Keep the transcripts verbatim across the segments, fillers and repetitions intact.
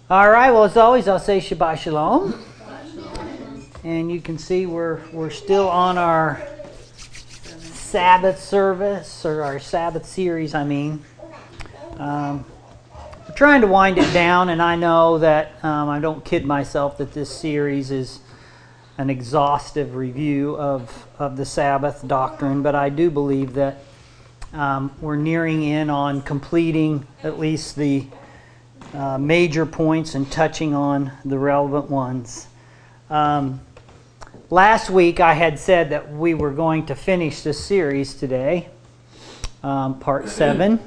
All right, well, as always, I'll say Shabbat Shalom. And you can see we're, we're still on our Sabbath service, or our Sabbath series, I mean. Um, we're trying to wind it down, and I know that um, I don't kid myself that this series is an exhaustive review of, of the Sabbath doctrine, but I do believe that um, we're nearing in on completing at least the Uh, major points and touching on the relevant ones. Um, last week I had said that we were going to finish this series today, um, part seven.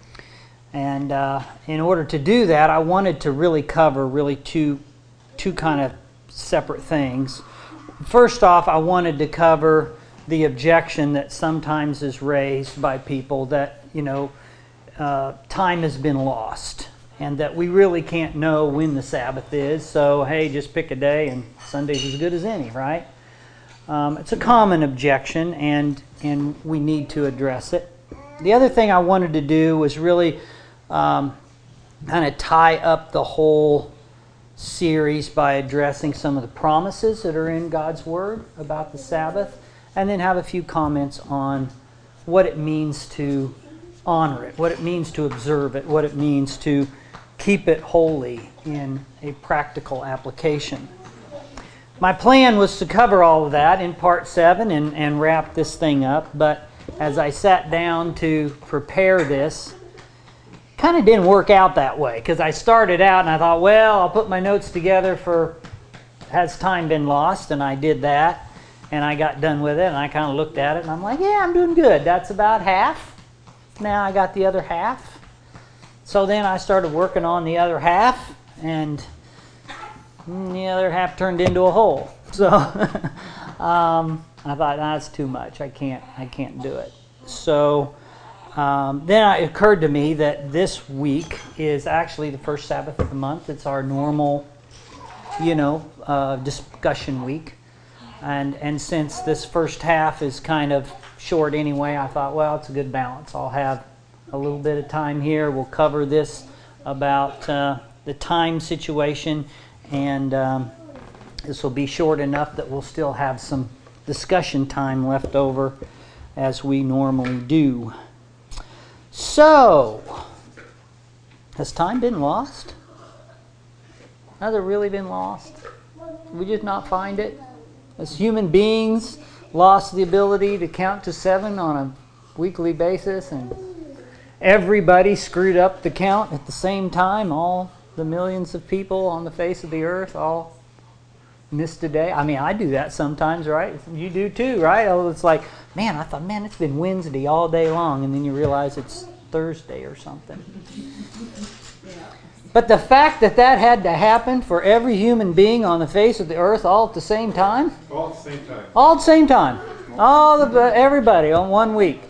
And uh, in order to do that, I wanted to really cover really two, two kind of separate things. First off, I wanted to cover the objection that sometimes is raised by people that, you know, uh, time has been lost, and that we really can't know when the Sabbath is, so hey, just pick a day and Sunday's as good as any, right? Um, it's a common objection, and, and we need to address it. The other thing I wanted to do was really um, kind of tie up the whole series by addressing some of the promises that are in God's Word about the Sabbath, and then have a few comments on what it means to honor it, what it means to observe it, what it means to keep it holy in a practical application. My plan was to cover all of that in part seven and, and wrap this thing up, but as I sat down to prepare this, kind of didn't work out that way, because I started out and I thought, well, I'll put my notes together for has time been lost, and I did that, and I got done with it, and I kind of looked at it and I'm like, yeah, I'm doing good. That's about half. Now I got the other half. So then I started working on the other half, and the other half turned into a whole. So um, I thought, nah, that's too much. I can't, I can't do it. So um, then it occurred to me that this week is actually the first Sabbath of the month. It's our normal, you know, uh, discussion week. And and since this first half is kind of short anyway, I thought, well, it's a good balance. I'll have a little bit of time here. We'll cover this about uh, the time situation, and um, this will be short enough that we'll still have some discussion time left over as we normally do. So, has time been lost? Has it really been lost? Did we just not find it? As human beings, lost the ability to count to seven on a weekly basis, and everybody screwed up the count at the same time. All the millions of people on the face of the earth all missed a day. I mean, I do that sometimes, right? You do too, right? It's like, man, I thought, man, it's been Wednesday all day long, and then you realize it's Thursday or something. But the fact that that had to happen for every human being on the face of the earth all at the same time? All at the same time. All at the same time. All the everybody on one week.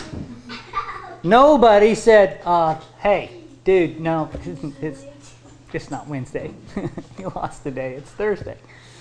Nobody said, uh, hey, dude, no, it's just not Wednesday. You lost the day. It's Thursday.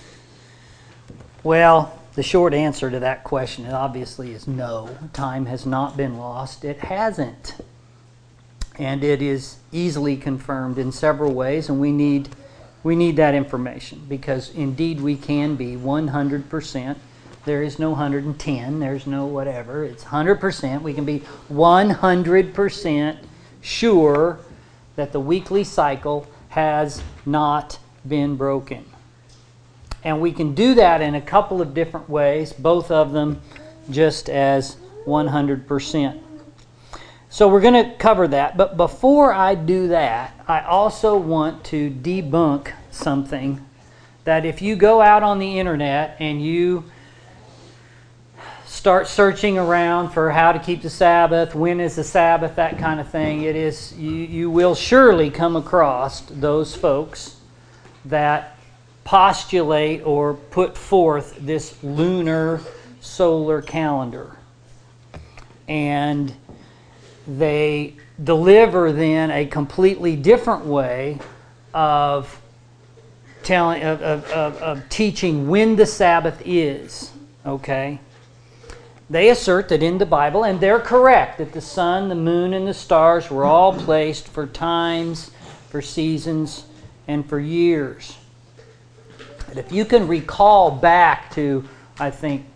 Well, the short answer to that question obviously is no. Time has not been lost. It hasn't. And it is easily confirmed in several ways, and we need we need that information, because indeed we can be one hundred percent. There is no one hundred ten, there's no whatever. It's one hundred percent. We can be one hundred percent sure that the weekly cycle has not been broken. And we can do that in a couple of different ways, both of them just as one hundred percent. So we're going to cover that. But before I do that, I also want to debunk something that if you go out on the internet and you start searching around for how to keep the Sabbath, when is the Sabbath, that kind of thing, it is you, you will surely come across those folks that postulate or put forth this lunar solar calendar. And they deliver then a completely different way of telling of, of, of, of teaching when the Sabbath is. Okay? They assert that in the Bible, and they're correct, that the sun, the moon, and the stars were all placed for times, for seasons, and for years. And if you can recall back to, I think,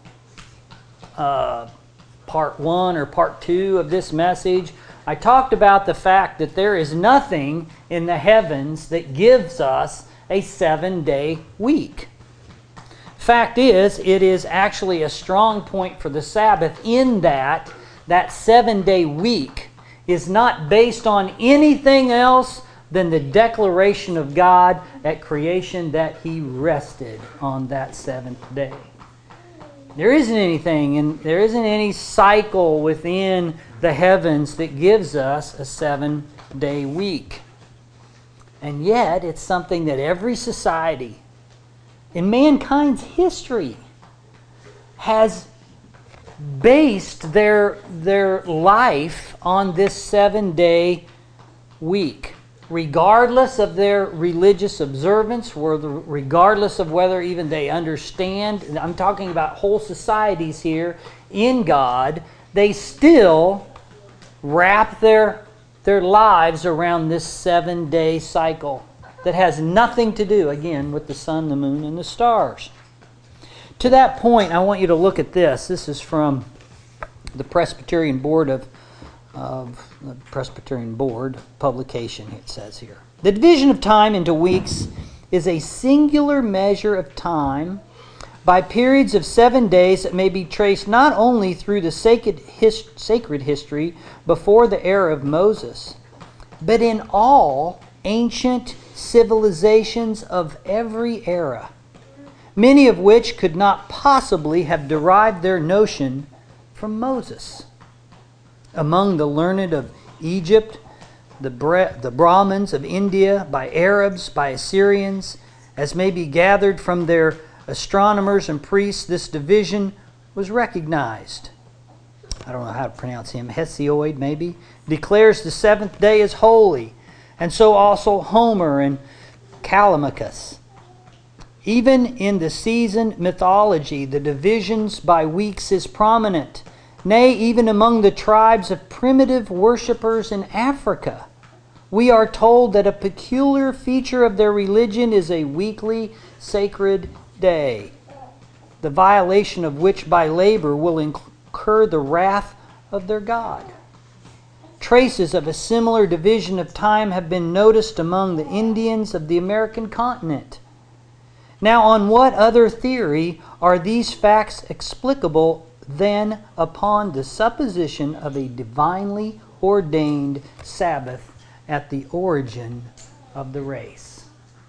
uh, part one or part two of this message, I talked about the fact that there is nothing in the heavens that gives us a seven-day week. Fact is, it is actually a strong point for the Sabbath in that that seven-day week is not based on anything else than the declaration of God at creation that He rested on that seventh day. There isn't anything, and there isn't any cycle within the heavens that gives us a seven-day week. And yet, it's something that every society in mankind's history has based their, their life on this seven-day week. Regardless of their religious observance, regardless of whether even they understand, I'm talking about whole societies here, in God, they still wrap their, their lives around this seven-day cycle that has nothing to do, again, with the sun, the moon, and the stars. To that point, I want you to look at this. This is from the Presbyterian Board of of the Presbyterian Board publication, it says here. The division of time into weeks is a singular measure of time by periods of seven days that may be traced not only through the sacred, his, sacred history before the era of Moses, but in all ancient civilizations of every era, many of which could not possibly have derived their notion from Moses. Among the learned of Egypt, the, Bra- the Brahmins of India, by Arabs, by Assyrians, as may be gathered from their astronomers and priests, this division was recognized. I don't know how to pronounce him, Hesiod maybe, declares the seventh day is holy, and so also Homer and Callimachus. Even in the season mythology, the divisions by weeks is prominent. Nay, even among the tribes of primitive worshippers in Africa, we are told that a peculiar feature of their religion is a weekly sacred day, the violation of which by labor will incur the wrath of their God. Traces of a similar division of time have been noticed among the Indians of the American continent. Now, on what other theory are these facts explicable than upon the supposition of a divinely ordained Sabbath at the origin of the race?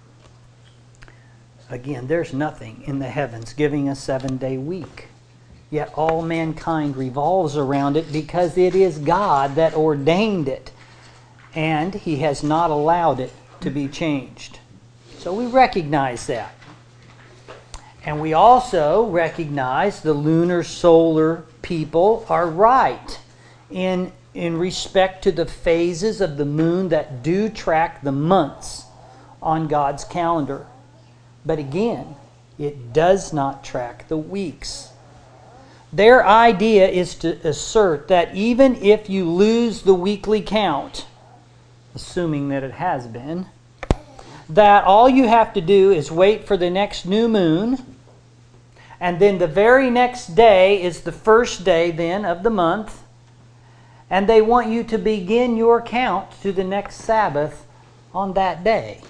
Again, there's nothing in the heavens giving a seven-day week. Yet all mankind revolves around it because it is God that ordained it. And He has not allowed it to be changed. So we recognize that. And we also recognize the lunar solar people are right in, in respect to the phases of the moon that do track the months on God's calendar. But again, it does not track the weeks. Their idea is to assert that even if you lose the weekly count, assuming that it has been, that all you have to do is wait for the next new moon, and then the very next day is the first day then of the month, and they want you to begin your count to the next Sabbath on that day.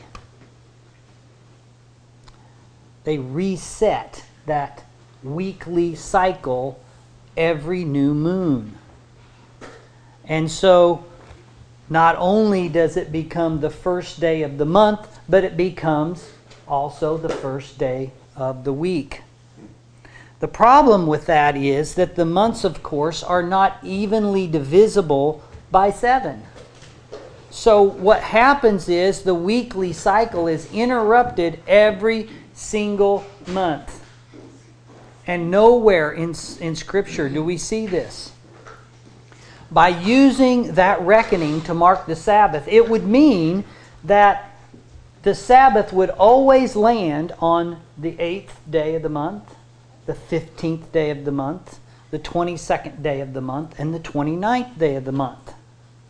They reset that weekly cycle every new moon. And so not only does it become the first day of the month, but it becomes also the first day of the week. The problem with that is that the months, of course, are not evenly divisible by seven. So what happens is the weekly cycle is interrupted every single month. And nowhere in, in Scripture do we see this. By using that reckoning to mark the Sabbath, it would mean that the Sabbath would always land on the eighth day of the month, the fifteenth day of the month, the twenty-second day of the month, and the twenty-ninth day of the month.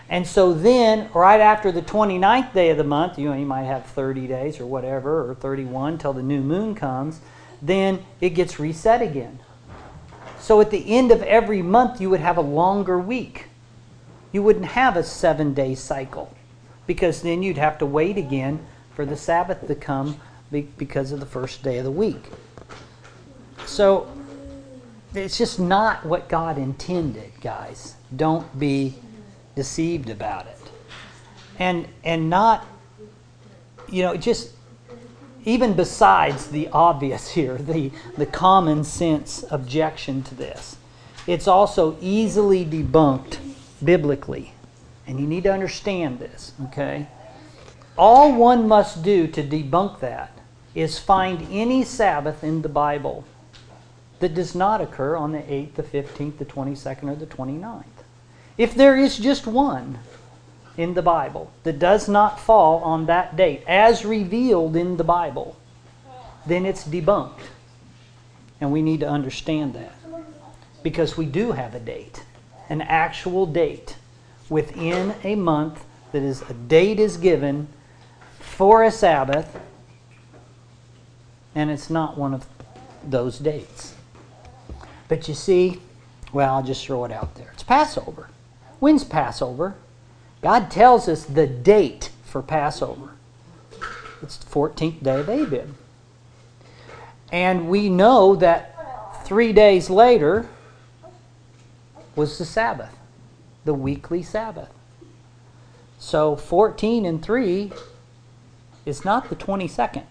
And so then, right after the twenty-ninth day of the month, you know, you might have thirty days or whatever, or thirty-one till the new moon comes, then it gets reset again. So at the end of every month, you would have a longer week. You wouldn't have a seven-day cycle, because then you'd have to wait again for the Sabbath to come because of the first day of the week. So it's just not what God intended, guys. Don't be deceived about it. And and not, you know, just even besides the obvious here, the, the common sense objection to this, it's also easily debunked biblically. And you need to understand this, okay? All one must do to debunk that is find any Sabbath in the Bible that does not occur on the eighth, the fifteenth, the twenty-second, or the twenty-ninth. If there is just one in the Bible that does not fall on that date, as revealed in the Bible, then it's debunked. And we need to understand that. Because we do have a date, an actual date, within a month that is a date is given for a Sabbath, and it's not one of those dates. But you see, well, I'll just throw it out there. It's Passover. When's Passover? God tells us the date for Passover. It's the fourteenth day of Abib. And we know that three days later was the Sabbath, the weekly Sabbath. So fourteen and three is not the twenty-second.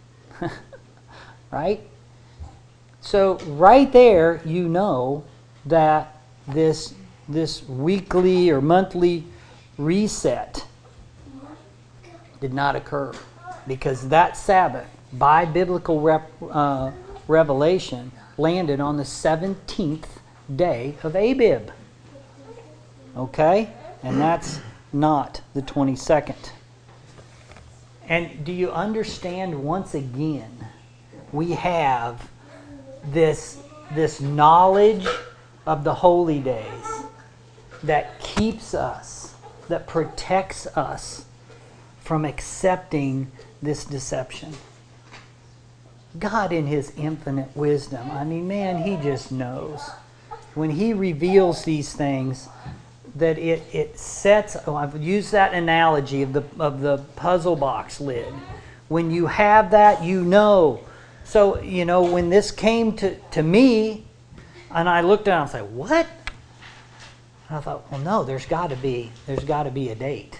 Right? So right there you know that this, this weekly or monthly reset did not occur, because that Sabbath, by biblical rep, uh, revelation, landed on the seventeenth day of Abib. Okay? And that's not the twenty-second. And do you understand, once again, we have this, this knowledge of the holy days that keeps us, that protects us from accepting this deception. God, in His infinite wisdom, I mean, man, He just knows. When He reveals these things, that it, it sets, oh, I've used that analogy of the, of the puzzle box lid. When you have that, you know. So, you know, when this came to, to me, and I looked down and I said, what? And I thought, well, no, there's got to be, there's got to be a date.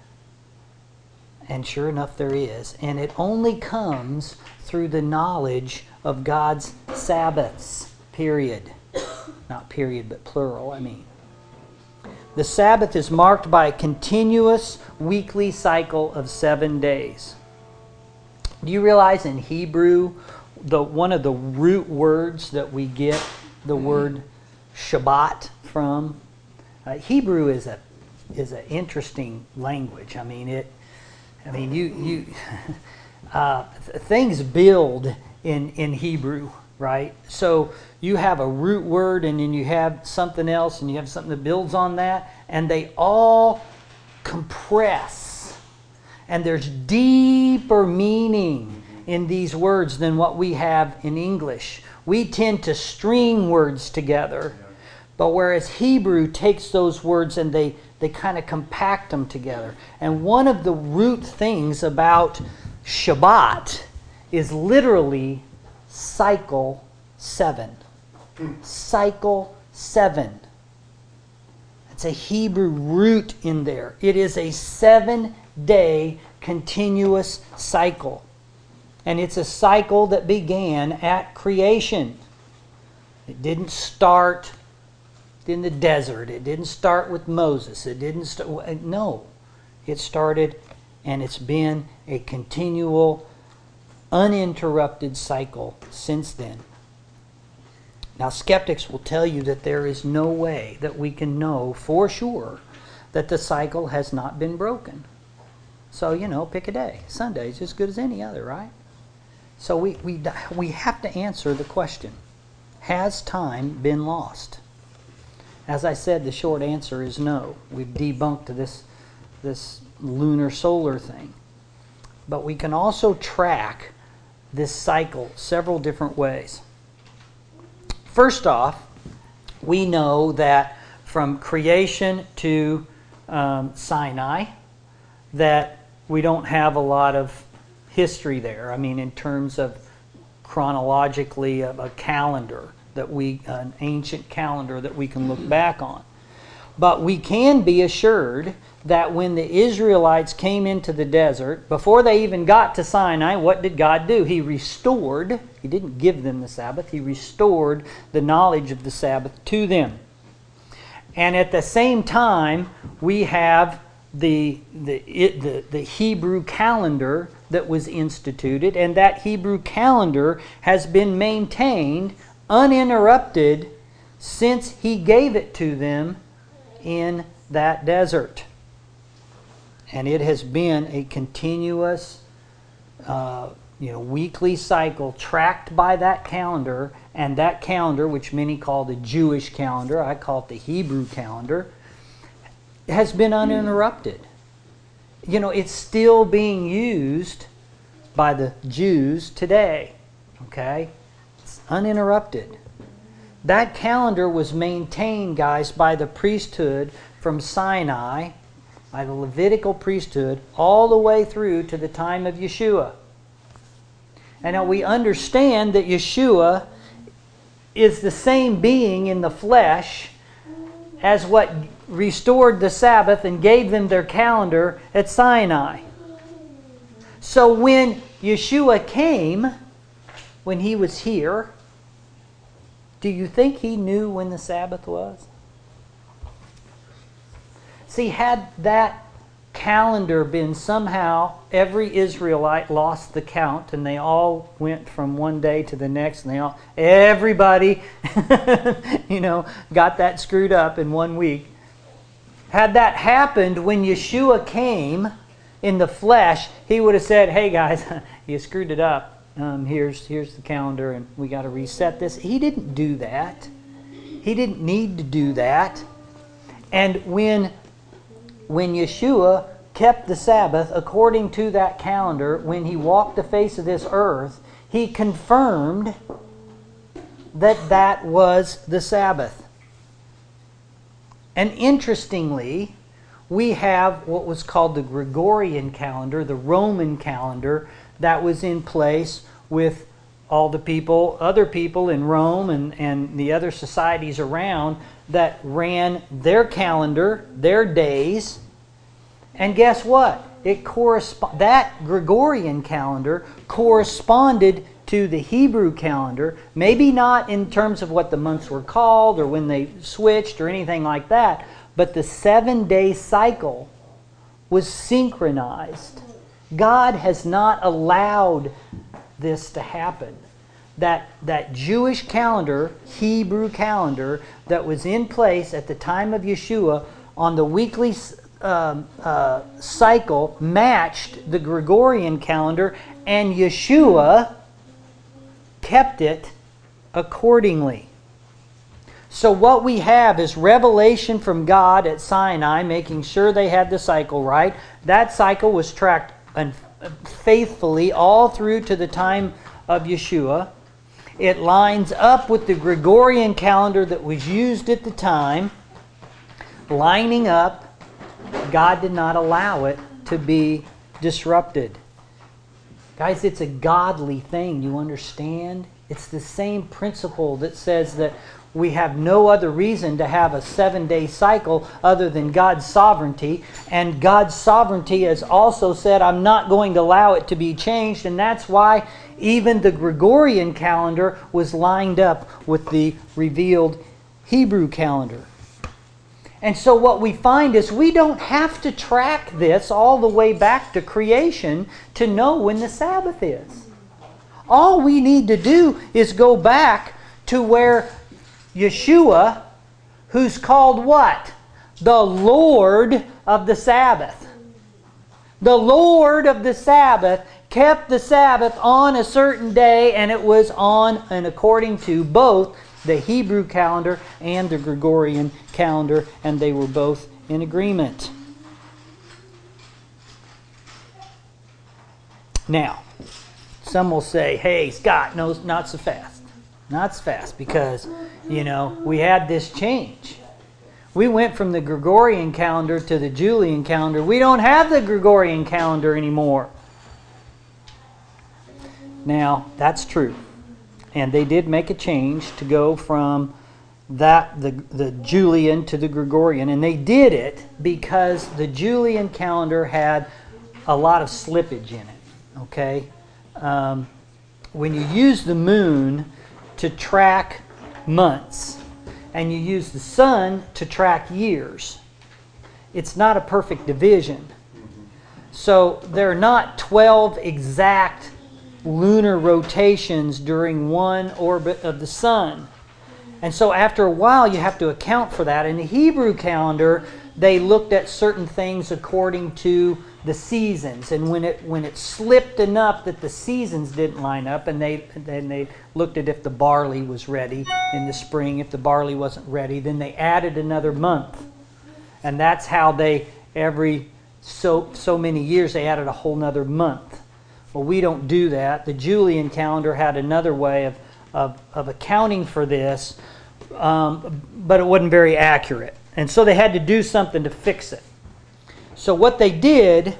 And sure enough, there is. And it only comes through the knowledge of God's Sabbaths, period. Not period, but plural, I mean. The Sabbath is marked by a continuous weekly cycle of seven days. Do you realize in Hebrew, the one of the root words that we get the word Shabbat from? Uh, Hebrew is a is an interesting language. I mean it. I mean you you uh, th- things build in in Hebrew, right? So you have a root word, and then you have something else, and you have something that builds on that, and they all compress. And there's deeper meaning in these words than what we have in English. We tend to string words together, but whereas Hebrew takes those words and they, they kind of compact them together. And one of the root things about Shabbat is literally cycle seven. Cycle seven. It's a Hebrew root in there. It is a seven-day continuous cycle. And it's a cycle that began at creation. It didn't start in the desert. It didn't start with Moses. It didn't start... No. It started, and it's been a continual, uninterrupted cycle since then. Now, skeptics will tell you that there is no way that we can know for sure that the cycle has not been broken. So, you know, pick a day. Sunday is as good as any other, right? So we, we, we have to answer the question, has time been lost? As I said, the short answer is no. We've debunked this, this lunar solar thing. But we can also track this cycle several different ways. First off, we know that from creation to um, Sinai, that we don't have a lot of history there. I mean, in terms of chronologically a, a calendar that we, an ancient calendar that we can look back on. But we can be assured that when the Israelites came into the desert, before they even got to Sinai, what did God do? He restored, He didn't give them the Sabbath, He restored the knowledge of the Sabbath to them. And at the same time, we have the, the, it, the, the Hebrew calendar that was instituted, and that Hebrew calendar has been maintained uninterrupted since He gave it to them in that desert. And it has been a continuous uh, you know, weekly cycle tracked by that calendar, and that calendar, which many call the Jewish calendar, I call it the Hebrew calendar, has been uninterrupted. You know, it's still being used by the Jews today. Okay? It's uninterrupted. That calendar was maintained, guys, by the priesthood from Sinai, by the Levitical priesthood, all the way through to the time of Yeshua. And now we understand that Yeshua is the same being in the flesh as what restored the Sabbath and gave them their calendar at Sinai. So when Yeshua came, when He was here, do you think He knew when the Sabbath was? See, had that calendar been somehow, every Israelite lost the count and they all went from one day to the next, and they all, everybody, you know, got that screwed up in one week. Had that happened when Yeshua came in the flesh, He would have said, hey guys, you screwed it up. Um, here's, here's the calendar and we got to reset this. He didn't do that. He didn't need to do that. And when When Yeshua kept the Sabbath according to that calendar, when He walked the face of this earth, He confirmed that that was the Sabbath. And interestingly, we have what was called the Gregorian calendar, the Roman calendar, that was in place with all the people, other people in Rome and, and the other societies around that ran their calendar, their days. And guess what? It correspond that Gregorian calendar corresponded to the Hebrew calendar, maybe not in terms of what the months were called or when they switched or anything like that, but the seven-day cycle was synchronized. God has not allowed this to happen. That, that Jewish calendar, Hebrew calendar, that was in place at the time of Yeshua on the weekly um, uh, cycle matched the Gregorian calendar, and Yeshua kept it accordingly. So what we have is revelation from God at Sinai, making sure they had the cycle right. That cycle was tracked faithfully all through to the time of Yeshua. It lines up with the Gregorian calendar that was used at the time. Lining up, God did not allow it to be disrupted. Guys, it's a godly thing, you understand? It's the same principle that says that we have no other reason to have a seven-day cycle other than God's sovereignty. And God's sovereignty has also said, I'm not going to allow it to be changed. And that's why even the Gregorian calendar was lined up with the revealed Hebrew calendar. And so what we find is we don't have to track this all the way back to creation to know when the Sabbath is. All we need to do is go back to where Yeshua, who's called what? The Lord of the Sabbath. The Lord of the Sabbath kept the Sabbath on a certain day, and it was on and according to both the Hebrew calendar and the Gregorian calendar, and they were both in agreement. Now, some will say, hey, Scott, no, not so fast. Not so fast, because, you know, we had this change. We went from the Gregorian calendar to the Julian calendar. We don't have the Gregorian calendar anymore. Now, that's true. And they did make a change to go from that the, the Julian to the Gregorian. And they did it because the Julian calendar had a lot of slippage in it. Okay? Um, when you use the moon to track months, and you use the sun to track years, it's not a perfect division. So there are not twelve exact lunar rotations during one orbit of the sun. And so after a while you have to account for that. In the Hebrew calendar, they looked at certain things according to the seasons, and when it when it slipped enough that the seasons didn't line up, and they then they looked at if the barley was ready in the spring. If the barley wasn't ready, then they added another month, and that's how they every so so many years they added a whole nother month. Well, we don't do that. The Julian calendar had another way of of, of accounting for this, um, but it wasn't very accurate, and so they had to do something to fix it. So what they did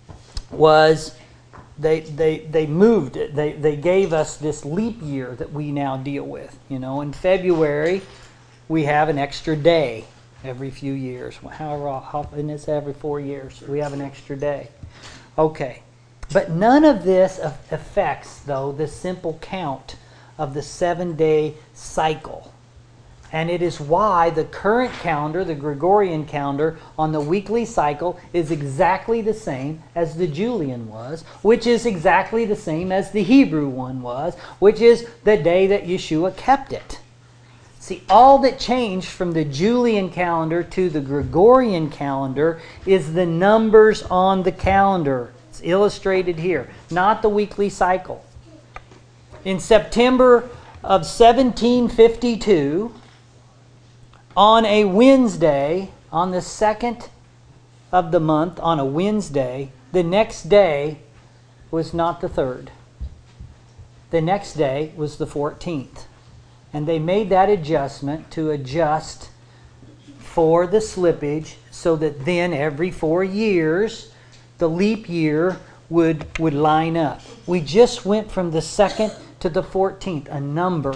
was they they they moved it. They they gave us this leap year that we now deal with. You know, in February we have an extra day every few years. However often it's every four years we have an extra day. Okay, but none of this affects though the simple count of the seven-day cycle. And it is why the current calendar, the Gregorian calendar, on the weekly cycle is exactly the same as the Julian was, which is exactly the same as the Hebrew one was, which is the day that Yeshua kept it. See, all that changed from the Julian calendar to the Gregorian calendar is the numbers on the calendar. It's illustrated here, not the weekly cycle. In September of seventeen fifty-two, on a Wednesday, on the second of the month, on a Wednesday, the next day was not the third. The next day was the fourteenth. And they made that adjustment to adjust for the slippage so that then every four years, the leap year would, would line up. We just went from the second to the fourteenth, a number,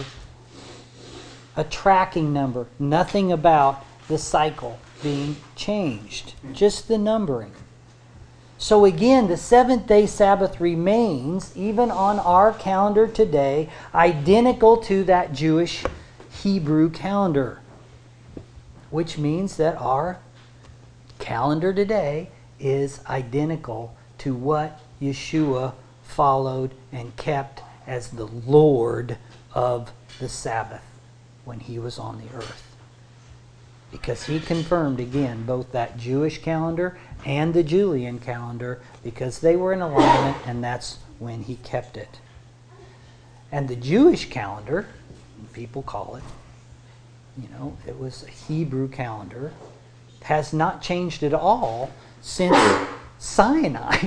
a tracking number, nothing about the cycle being changed, just the numbering. So again, the seventh-day Sabbath remains, even on our calendar today, identical to that Jewish Hebrew calendar, which means that our calendar today is identical to what Yeshua followed and kept as the Lord of the Sabbath when he was on the earth. Because he confirmed again both that Jewish calendar and the Julian calendar, because they were in alignment, and that's when he kept it. And the Jewish calendar, people call it, you know, it was a Hebrew calendar, has not changed at all since Sinai.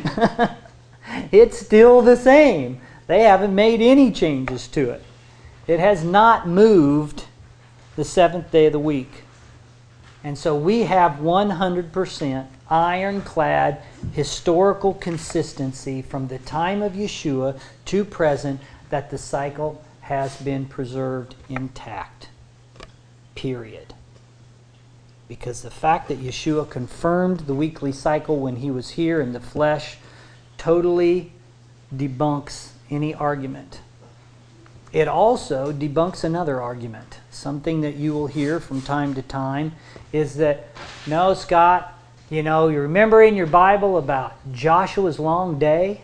It's still the same. They haven't made any changes to it. It has not moved the seventh day of the week. And so we have one hundred percent ironclad historical consistency from the time of Yeshua to present that the cycle has been preserved intact. Period. Because the fact that Yeshua confirmed the weekly cycle when he was here in the flesh totally debunks any argument. It also debunks another argument. Something that you will hear from time to time is that, no, Scott, you know, you remember in your Bible about Joshua's long day?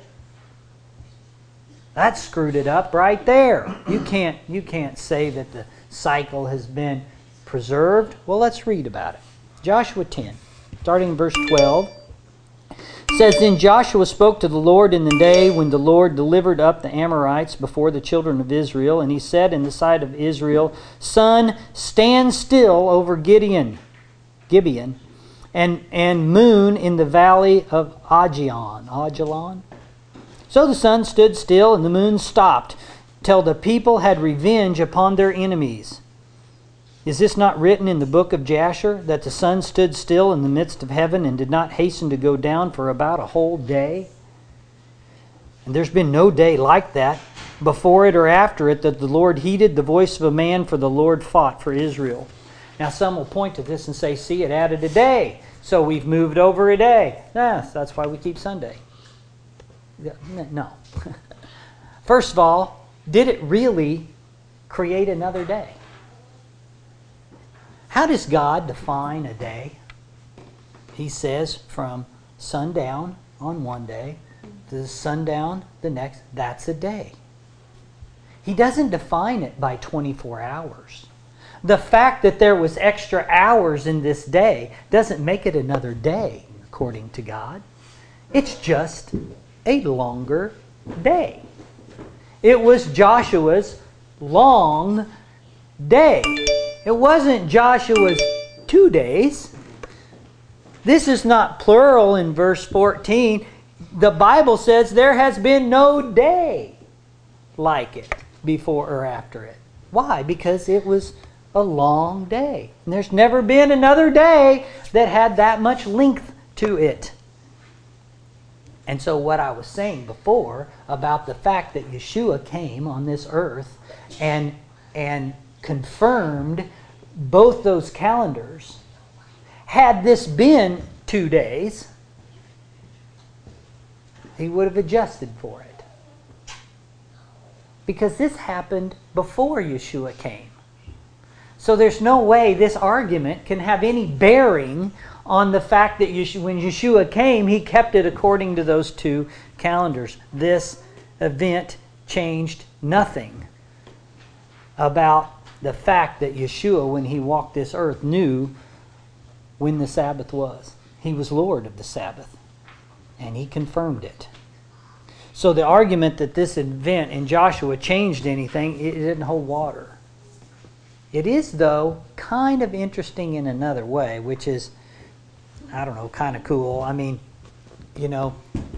That screwed it up right there. You can't, you can't say that the cycle has been preserved. Well, let's read about it. Joshua ten, starting in verse twelve. It says, Then Joshua spoke to the Lord in the day when the Lord delivered up the Amorites before the children of Israel. And he said in the sight of Israel, Sun, stand still over Gideon, Gibeon, and, and moon in the valley of Ajalon. Ajalon? So the sun stood still and the moon stopped, till the people had revenge upon their enemies. Is this not written in the book of Jasher, that the sun stood still in the midst of heaven and did not hasten to go down for about a whole day? And there's been no day like that, before it or after it, that the Lord heeded the voice of a man, for the Lord fought for Israel. Now some will point to this and say, see, it added a day, so we've moved over a day. Yes, that's why we keep Sunday. No. First of all, did it really create another day? How does God define a day? He says from sundown on one day to sundown the next, that's a day. He doesn't define it by twenty-four hours. The fact that there was extra hours in this day doesn't make it another day, according to God. It's just a longer day. It was Joshua's long day. It wasn't Joshua's two days. This is not plural in verse fourteen. The Bible says there has been no day like it before or after it. Why? Because it was a long day. And there's never been another day that had that much length to it. And so what I was saying before about the fact that Yeshua came on this earth and, and confirmed both those calendars, had this been two days, he would have adjusted for it. Because this happened before Yeshua came. So there's no way this argument can have any bearing on the fact that Yeshua, when Yeshua came, he kept it according to those two calendars. This event changed nothing about the fact that Yeshua, when he walked this earth, knew when the Sabbath was. He was Lord of the Sabbath, and he confirmed it. So the argument that this event in Joshua changed anything, it didn't hold water. It is, though, kind of interesting in another way, which is, I don't know, kind of cool. I mean, you know,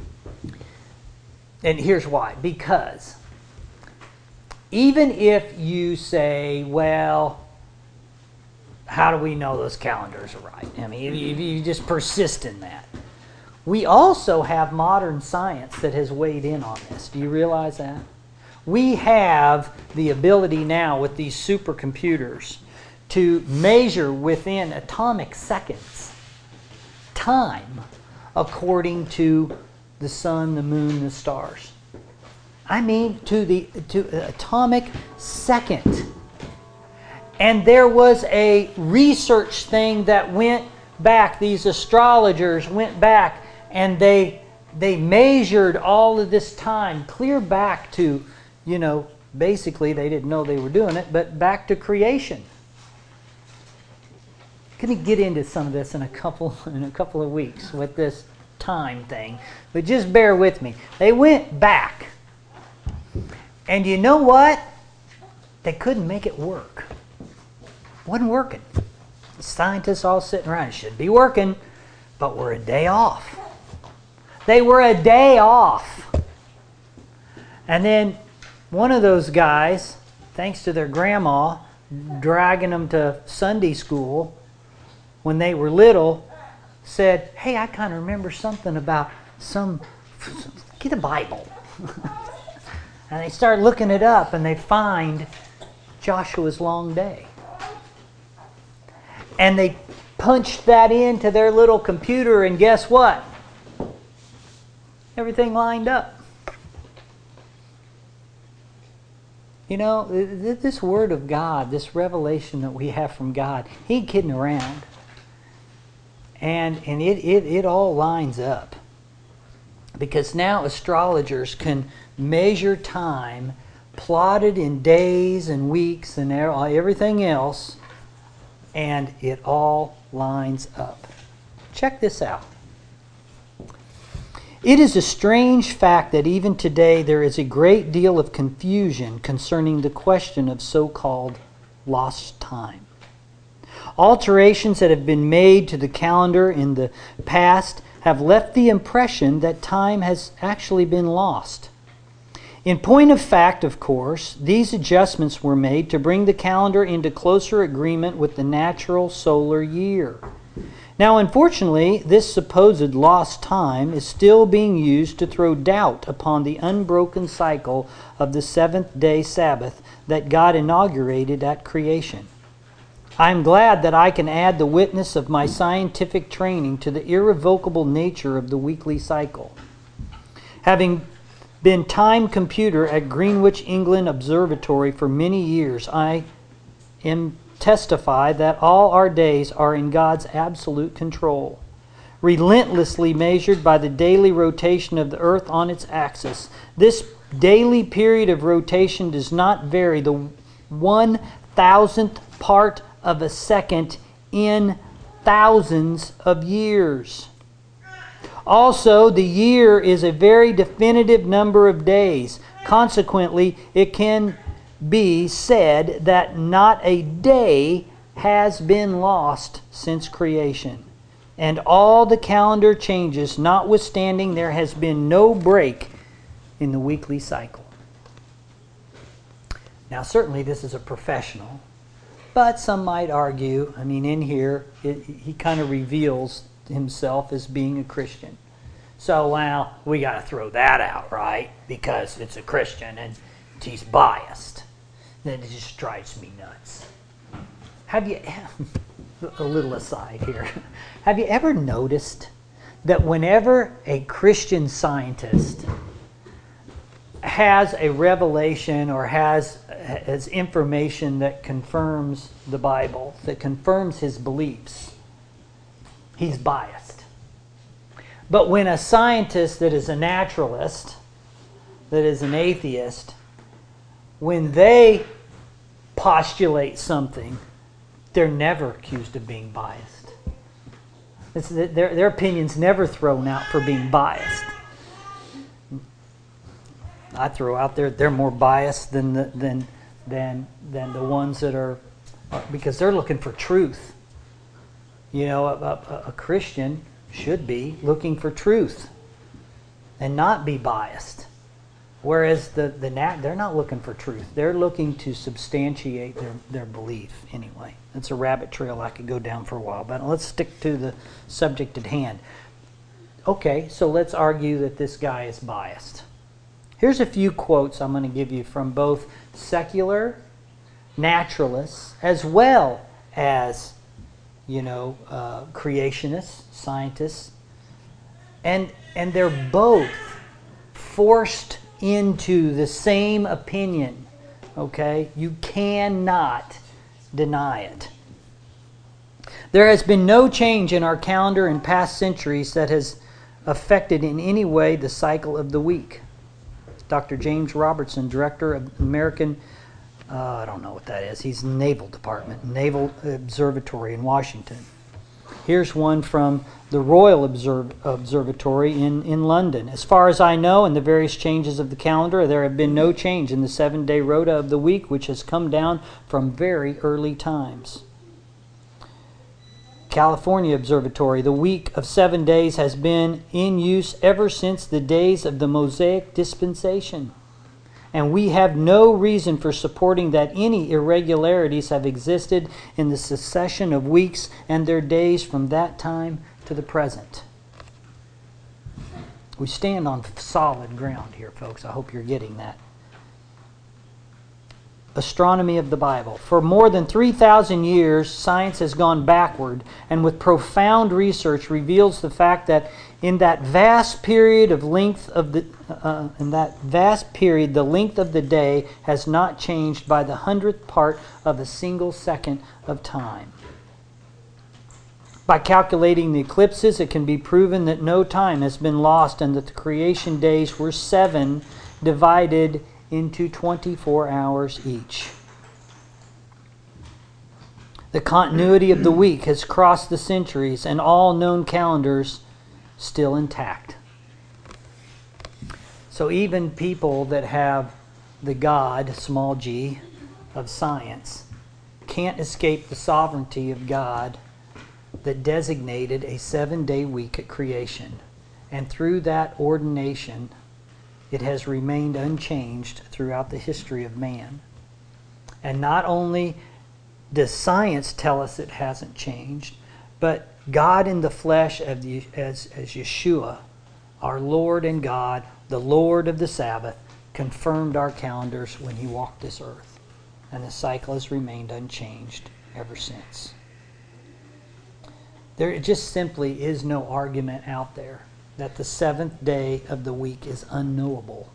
and here's why. Because even if you say, well, how do we know those calendars are right? I mean, if you just persist in that. We also have modern science that has weighed in on this. Do you realize that? We have the ability now with these supercomputers to measure within atomic seconds time according to the sun, the moon, the stars. I mean to the to atomic second. And there was a research thing that went back. These astrologers went back and they they measured all of this time clear back to, you know, basically they didn't know they were doing it, but back to creation. I'm going to get into some of this in a couple in a couple of weeks with this time thing, but just bear with me. They went back, and you know what? They couldn't make it work. It wasn't working. The scientists all sitting around. It should be working, but we're a day off. They were a day off. And then one of those guys, thanks to their grandma dragging them to Sunday school when they were little, said, hey, I kind of remember something about some, get a Bible. And they start looking it up and they find Joshua's long day. And they punched that into their little computer, and guess what? Everything lined up. You know, this Word of God, this revelation that we have from God, He ain't kidding around. And, and it, it, it all lines up. Because now astrologers can measure time plotted in days and weeks and everything else, and it all lines up. Check this out. It is a strange fact that even today there is a great deal of confusion concerning the question of so-called lost time. Alterations that have been made to the calendar in the past have left the impression that time has actually been lost. In point of fact, of course, these adjustments were made to bring the calendar into closer agreement with the natural solar year. Now, unfortunately, this supposed lost time is still being used to throw doubt upon the unbroken cycle of the seventh-day Sabbath that God inaugurated at creation. I am glad that I can add the witness of my scientific training to the irrevocable nature of the weekly cycle. Having been time computer at Greenwich, England Observatory for many years, I am testify that all our days are in God's absolute control, relentlessly measured by the daily rotation of the earth on its axis. This daily period of rotation does not vary the one thousandth part of a second in thousands of years. Also, the year is a very definitive number of days. Consequently, it can be said that not a day has been lost since creation. And all the calendar changes notwithstanding, there has been no break in the weekly cycle. Now, certainly this is a professional, but some might argue, I mean, in here, it, he kind of reveals himself as being a Christian. So, well, we got to throw that out, right? Because it's a Christian and he's biased. Then it just drives me nuts. Have you, a little aside here, have you ever noticed that whenever a Christian scientist has a revelation or has, has information that confirms the Bible, that confirms his beliefs, he's biased? But when a scientist that is a naturalist, that is an atheist, when they postulate something, they're never accused of being biased. It's, their, their opinion's never thrown out for being biased. I throw out there they're more biased than the, than than than the ones that are, because they're looking for truth. You know, a, a, a Christian should be looking for truth and not be biased. Whereas the, the nat, they're not looking for truth. They're looking to substantiate their, their belief anyway. It's a rabbit trail I could go down for a while, but let's stick to the subject at hand. Okay, so let's argue that this guy is biased. Here's a few quotes I'm going to give you from both secular naturalists as well as, you know, uh, creationists, scientists. And, and they're both forced into the same opinion, okay? You cannot deny it. There has been no change in our calendar in past centuries that has affected in any way the cycle of the week. Doctor James Robertson, director of American, uh, I don't know what that is, he's Naval Department, Naval Observatory in Washington. Here's one from the Royal Observ Observatory in, in London. As far as I know, in the various changes of the calendar, there have been no change in the seven-day rota of the week, which has come down from very early times. California Observatory, the week of seven days has been in use ever since the days of the Mosaic dispensation. And we have no reason for supporting that any irregularities have existed in the succession of weeks and their days from that time to the present. We stand on solid ground here, folks. I hope you're getting that. Astronomy of the Bible. For more than three thousand years, science has gone backward, and with profound research reveals the fact that in that vast period of length of the uh, in that vast period, the length of the day has not changed by the hundredth part of a single second of time. By calculating the eclipses, it can be proven that no time has been lost and that the creation days were seven divided into twenty-four hours each. The continuity of the week has crossed the centuries and all known calendars still intact. So even people that have the God, small g, of science can't escape the sovereignty of God that designated a seven-day week at creation. And through that ordination, it has remained unchanged throughout the history of man. And not only does science tell us it hasn't changed, but God in the flesh as, as Yeshua, our Lord and God, the Lord of the Sabbath, confirmed our calendars when he walked this earth. And the cycle has remained unchanged ever since. There just simply is no argument out there that the seventh day of the week is unknowable.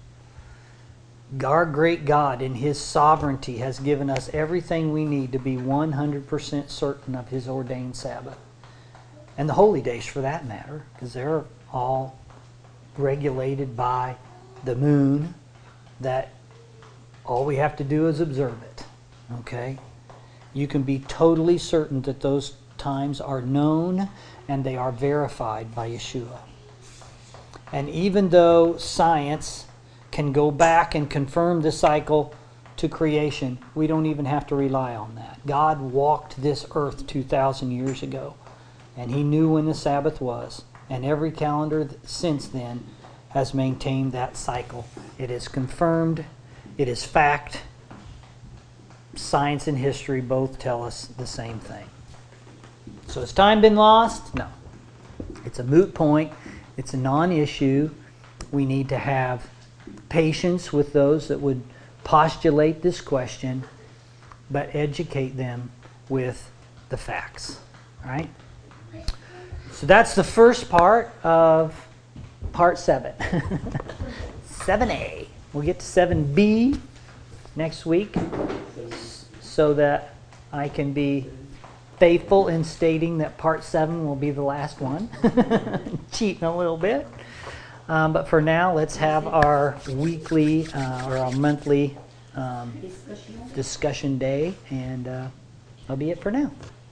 Our great God in his sovereignty has given us everything we need to be one hundred percent certain of his ordained Sabbath. And the holy days for that matter, because they're all regulated by the moon, that all we have to do is observe it. Okay? You can be totally certain that those times are known and they are verified by Yeshua. And even though science can go back and confirm the cycle to creation, we don't even have to rely on that. God walked this earth two thousand years ago, and he knew when the Sabbath was. And every calendar since then has maintained that cycle. It is confirmed. It is fact. Science and history both tell us the same thing. So has time been lost? No. It's a moot point. It's a non-issue. We need to have patience with those that would postulate this question, but educate them with the facts. All right? So that's the first part of part seven. seven A. We'll get to seven B next week so that I can be faithful in stating that part seven will be the last one. Cheating a little bit. Um, but for now, let's have our weekly uh, or our monthly um, discussion day, and uh, that'll be it for now.